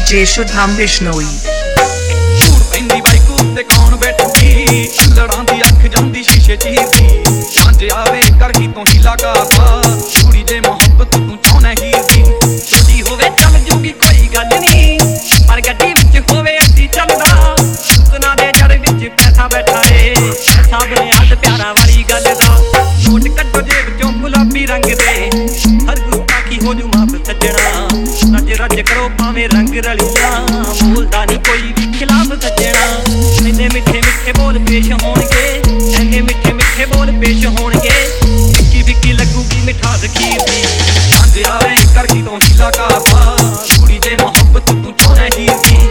DJ Shudham Bishnoi ਪੈਂਦੀ bike ਉੱਤੇ ਕੌਣ ਬੈਠੂਗੀ ਲੜਾਂ ਦੀ ਅੱਖ ਜਾਂਦੀ ਸ਼ੀਸ਼ੇ ਚੀਰਦੀ ਸਾਂਝ ਆਵੇ ਕਰਗੀ ਤੋਂ ਹੀਲਾ ਕਰਦਾ ਕੁੜੀ ਜੇ ਮੁਹੱਬਤ ਤੂੰ ਚਾਹਨਾ ਹੀਰਦੀ ਛੋਟੀ ਹੋਵੇ ਚੱਲ ਜੂਗੀ ਕੋਈ ਗੱਲ ਨਹੀਂ ਪਰ ਗੱਡੀ ਵਿੱਚ ਹੋਵੇ ਅੱਡੀ ਚੱਲਦਾ ਸੁਨਾ ਦੇ ਜੜ ਵਿੱਚ ਪੈਸਾ ਬੈਠਾ ਏ ਸਭ ਨੇ ਹੱਥ ਪਿਆਰਾ ਵਾਲੀ ਗੱਲ ਦਾ ਨੋਟ ਕੱਢੋ ਜੇਬ ਚੋਂ ਗੁਲਾਬੀ ਰੰਗ ਦੇ ਹਰ ਗੁਸਤਾਖੀ ਹੋ ਜੂ ਮਾਫ ਸੱਜਣਾ ਰੱਜ ਰੱਜ ਕਰੋ ਭਾਵੇਂ ਰੰਗ ਰਲੀਆਂ ਬੋਲਦਾ ਨਹੀਂ ਕੋਈ ਵੀ ਖਿਲਾਫ ਸੱਜਣਾ ਇੰਨੇ ਮਿੱਠੇ ਮਿੱਠੇ ਬੋਲ ਪੇਸ਼ ਹੋਣਗੇ ਇੰਨੇ ਮਿੱਠੇ ਮਿੱਠੇ ਬੋਲ ਪੇਸ਼ ਹੋਣਗੇ ਫਿੱਕੀ ਫਿੱਕੀ ਲੱਗੂਗੀ ਮਿਠਾਸ ਖੀਰ ਦੀ ਸਾਂਝ ਆਵੇ ਕਰਗੀ ਤੋਂ ਹੀਲਾ ਕਰਦਾ ਕੁੜੀ ਜੇ ਮੁਹੱਬਤ ਤੂੰ ਚਾਹਨਾ ਹੀਰਦੀ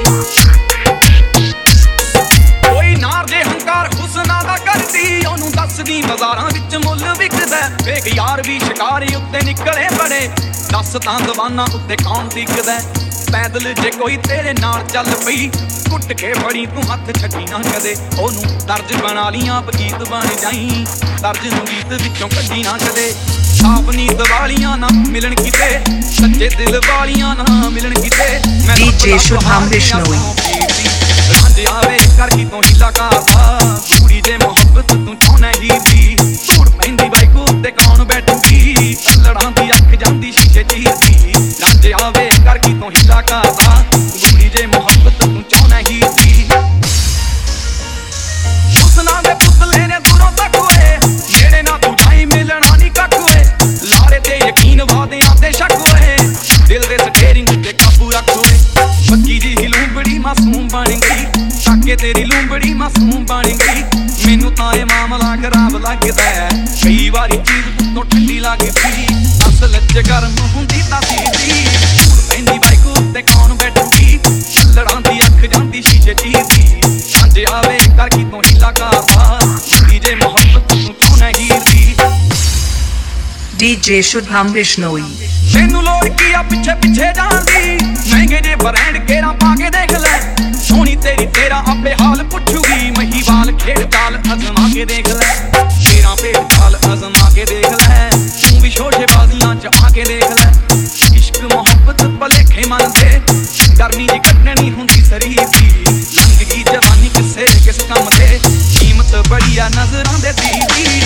ਕੋਈ ਨਾਰ ਦੇ ਹੰਕਾਰ ਹੁਸਨਾ ਦਾ ਕਰਦੀ ਉਹਨੂੰ ਦੱਸਦੀ ਬਾਜ਼ਾਰਾਂ ਵਿੱਚ ਮੁੱਲ ਵਿਕਦਾ ਵੇਖ ਯਾਰ ਵੀ ਸ਼ਿਕਾਰੀ ਉੱਤੇ ਨਿਕਲੇ ਬੜੇ ਦੱਸ ਤਾਂ ਦਵਾਨਾ ਉੱਤੇ ਕੌਣ ਟਿਕਦਾ ਪੈਦਲ ਜੇ ਕੋਈ ਤੇਰੇ ਨਾਲ ਚੱਲ ਪਈ ਕੁੱਟ ਕੇ ਫੜੀ ਤੂੰ ਹੱਥ ਛੱਡੀ ਨਾ ਕਦੇ ਉਹਨੂੰ ਦਰਜ ਬਣਾ ਲੀਆਂ ਗੀਤ ਬਣ ਜਾਈ ਦਰਜ ਨੂੰ ਗੀਤ ਵਿੱਚੋਂ ਕੱਢੀ ਨਾ ਕਦੇ ਸਾਫ ਨੀਤ ਵਾਲੀਆਂ ਨਾ ਮਿਲਣ ਕਿਤੇ ਸੱਚੇ ਦਿਲ ਵਾਲੀਆਂ ਨਾ ਮਿਲਣ ਕਿਤੇ DJ Shudham Bishnoi ਸਾਂਝ ਆਵੇ ਕਰਗੀ ਤੋਂ ਹੀਲਾ ਕਰਦਾ ਕੁੜੀ ਜੇ ਮੁਹੱਬਤ ਤੂੰ ਚਾਹਨਾ ਹੀਰਦੀ ਧੂੜ ਪੈਂਦੀ ਬਾਈਕ ਉੱਤੇ ਕੌਣ ਬੈਠੂਗੀ ਲੜਾਂ ਦੀ ਅੱਖ ਜਾਂਦੀ ਸ਼ੀਸ਼ੇ ਚੀਰਦੀ ਸਾਂਝ ਆਵੇ ਕਰਗੀ ਤੋਂ ਹੀਲਾ ਕਰਦਾ ਕੁੜੀ ਜੇ ਮੁਹੱਬਤ ਤੂੰ ਚਾਹਨਾ ਹੀਰਦੀ ਹੁਸਨਾ ਦੇ ਪੁਤਲੇ ਨੇ ਦੂਰੋਂ ਤੱਕ ਹੋਏ ਨੇੜੇ ਨਾ ਤੂੰ ਜਾਈ ਮਿਲਣਾ ਨਹੀਂ ਕੱਖ ਹੋਏ ਲਾਰੇ ਤੇ ਯਕੀਨ ਵਾਦਿਆਂ ਤੇ ਸ਼ੱਕ ਹੋਏ ਦਿਲ ਦੇ ਸਟੇਰਿੰਗ ਤੇ ਕਾਬੂ ਰੱਖ ਹੋਏ ਬੱਕੀ ਦੀ ਲੂੰਬੜੀ ਮਾਸੂਮ ਬਣ ਗਈ ਤਾਕੇ ਤੇਰੀ ਲੂੰਬੜੀ ਮਾਸੂਮ ਬਣ ਗਈ ਮੈਨੂੰ ਤਾਂ ਇਹ ਮਾਮਲਾ ਖਰਾਬ ਲੱਗਦਾ ਕਈ ਵਾਰੀ ਚੀਜ਼ ਤੋਂ ਠੰਡੀ ਲੱਗਦੀ ਅਸਲ ਚ ਗਰਮ ਹੁੰਦੀ ਤਾਂ ਸੀਦੀ ਧੂੜ ਪੈਂਦੀ ਬਾਈਕ ਉੱਤੇ ਕੌਣ ਬੈਠੂਗੀ ਲੜਾਂ ਦੀ ਅੱਖ ਜਾਂਦੀ ਸ਼ੀਸ਼ੇ ਚੀਰਦੀ ਸਾਂਝ ਆਵੇ ਕਰਗੀ ਤੋਂ ਹੀਲਾ ਕਰਦਾ ਕੁੜੀ ਜੇ ਮੁਹੱਬਤ ਤੂੰ ਚਾਹਨਾ ਹੀਰਦੀ DJ Shudham Bishnoi ਤੈਨੂੰ ਲੋੜ ਕੀ ਆ ਪਿੱਛੇ ਪਿੱਛੇ ਜਾਂਦੀ ਮਹਿੰਗੇ ਜੇ ਬ੍ਰਾਂਡ ਕੇਰਾ ਪਾ ਕੇ ਦੇਖ ਲੈ ਸੋਹਣੀ ਤੇਰੀ ਤੇਰਾ ਆਪੇ ਹਾਲ ਪੁੱਛੂਗੀ ਮਹੀਵਾਲ ਖੇਡ ਚਾਲ ਅਜ਼ਮਾ ਕੇ ਦੇਖ ਲੈ ਤੇਰਾ ਪੇਟ ਚਾਲ ਅਜ਼ਮਾ ਕੇ ਦੇਖ ਲੈ ਤੂੰ ਵੀ ਸ਼ੋਸ਼ੇ ਬਾਜ਼ੀਆਂ ਚ ਆ ਕੇ ਦੇਖ ਲੈ ਇਸ਼ਕ ਮੁਹੱਬਤ ਭਲੇਖੇ ਮੰਨਦੇ ਗਰਮੀ ਦੀ ਕੱਢਣੀ ਹੁੰਦੀ ਸਰੀਰ ਦੀ ਲੰਘ ਗਈ ਜਵਾਨੀ ਕਿਸੇ ਕਿਸ ਕੰਮ ਤੇ ਕੀਮਤ ਬੜੀ ਆ ਨਜ਼ਰਾਂ ਦੇ ਦੀ